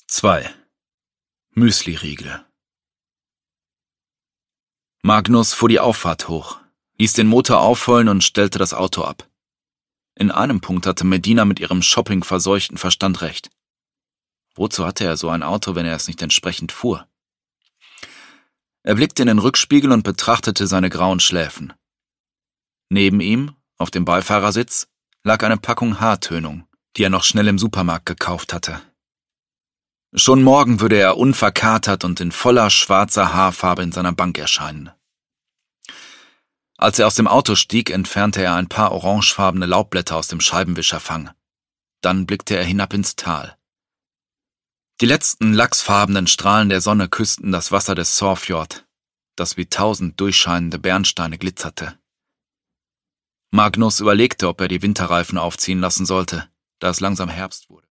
2. Müsli-Riegel. Magnus fuhr die Auffahrt hoch, ließ den Motor aufheulen und stellte das Auto ab. In einem Punkt hatte Medina mit ihrem shoppingverseuchten Verstand recht. Wozu hatte er so ein Auto, wenn er es nicht entsprechend fuhr? Er blickte in den Rückspiegel und betrachtete seine grauen Schläfen. Neben ihm, auf dem Beifahrersitz, lag eine Packung Haartönung, die er noch schnell im Supermarkt gekauft hatte. Schon morgen würde er unverkatert und in voller schwarzer Haarfarbe in seiner Bank erscheinen. Als er aus dem Auto stieg, entfernte er ein paar orangefarbene Laubblätter aus dem Scheibenwischerfang. Dann blickte er hinab ins Tal. Die letzten lachsfarbenen Strahlen der Sonne küssten das Wasser des Sorfjord, das wie 1000 durchscheinende Bernsteine glitzerte. Magnus überlegte, ob er die Winterreifen aufziehen lassen sollte, da es langsam Herbst wurde.